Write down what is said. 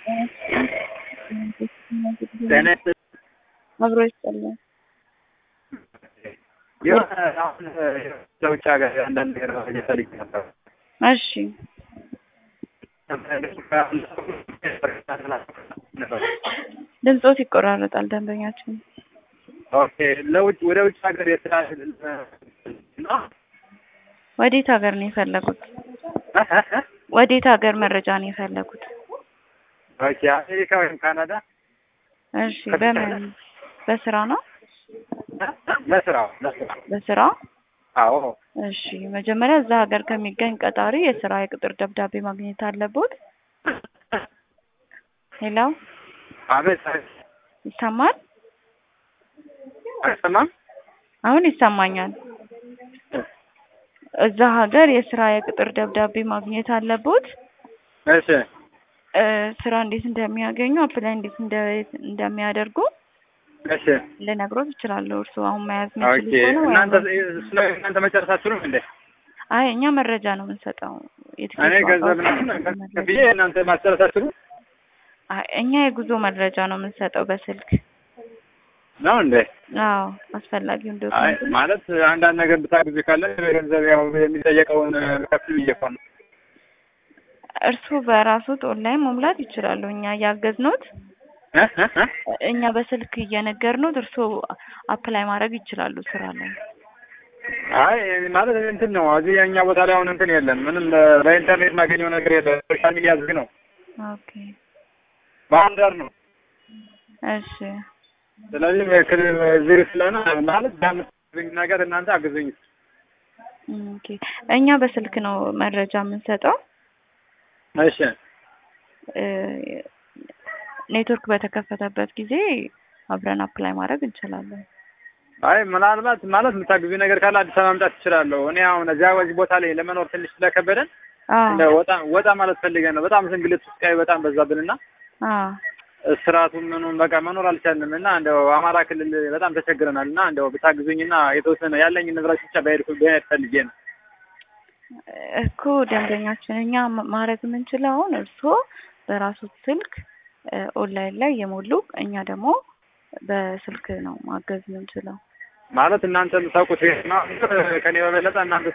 ጤና አብሮ ይስጥልኝ። አሁን ለውጭ ሀገር አንዳንድ ነገር እየፈልግ ነበር። እሺ ድምጾት ይቆራረጣል ደንበኛችን። ኦኬ ወደ ውጭ ሀገር የስራ ወዴት ሀገር ነው የፈለጉት? ወዴት ሀገር መረጃ ነው የፈለጉት? ኦኬ አሜሪካ ወይም ካናዳ? እሺ በምን በስራ ነው? በስራ አዎ። እሺ መጀመሪያ እዛ ሀገር ከሚገኝ ቀጣሪ የስራ የቅጥር ደብዳቤ ማግኘት አለቦት። ሄሎ አቤት። ይሰማል? አይሰማም? አሁን ይሰማኛል። እዛ ሀገር የስራ የቅጥር ደብዳቤ ማግኘት አለቦት። እሺ ስራ እንዴት እንደሚያገኙ አፕላይ እንዴት እንደሚያደርጉ እሺ ልነግሮት እችላለሁ። እርስዎ አሁን መያዝ የሚችሉ ኦኬ። ከሆነ እናንተ መጨረሳችሁም እንዴ? አይ እኛ መረጃ ነው የምንሰጠው። እኔ ገንዘብ ከፍዬ እናንተ ማጨረሳችሁ? አይ እኛ የጉዞ መረጃ ነው የምንሰጠው በስልክ ነው እንዴ? አዎ አስፈላጊው እንደው አይ ማለት አንዳንድ ነገር ብታግዙ ካለ ገንዘብ ያው የሚጠየቀውን ከፍል እየቆ ነው። እርስዎ በራስዎት ኦንላይን መሙላት ይችላሉ። እኛ ያገዝነዎት እኛ በስልክ እየነገርነዎት እርስዎ አፕላይ ማድረግ ይችላሉ ስራ ላይ። አይ ማለት እንትን ነው እዚህ የኛ ቦታ ላይ አሁን እንትን የለም ምንም በኢንተርኔት ማገኘው ነገር የለም። ሶሻል ሚዲያ ዝግ ነው። ኦኬ ባንደር ነው። እሺ ስለዚህ ዝግ ስለሆነ ማለት ዳምጥኝ ነገር እናንተ አግዙኝ። ኦኬ እኛ በስልክ ነው መረጃ የምንሰጠው። እሺ ኔትወርክ በተከፈተበት ጊዜ አብረን አፕላይ ማድረግ እንችላለን። አይ ምናልባት ማለት የምታግዙኝ ነገር ካለ አዲስ አበባ መምጣት እችላለሁ። እኔ አሁን እዚያ ወዚህ ቦታ ላይ ለመኖር ትንሽ ስለከበደን እንደ ወጣ ማለት ፈልገን ነው። በጣም እንግልት ውስጥ በጣም በዛብንና ስራቱን ምኑን በቃ መኖር አልቻልንም እና እንደው አማራ ክልል በጣም ተቸግረናል እና እንደው ብታግዙኝና የተወሰነ ያለኝ ንብረት ብቻ ባይሄድ ፈልጌ ነው እኮ ደንበኛችን። እኛ ማድረግ የምንችለው አሁን እርስዎ በራሱ ስልክ ኦንላይን ላይ የሞሉ እኛ ደግሞ በስልክ ነው ማገዝ የምንችለው። ማለት እናንተ የምታውቁት ከኔ በበለጠ እናንተ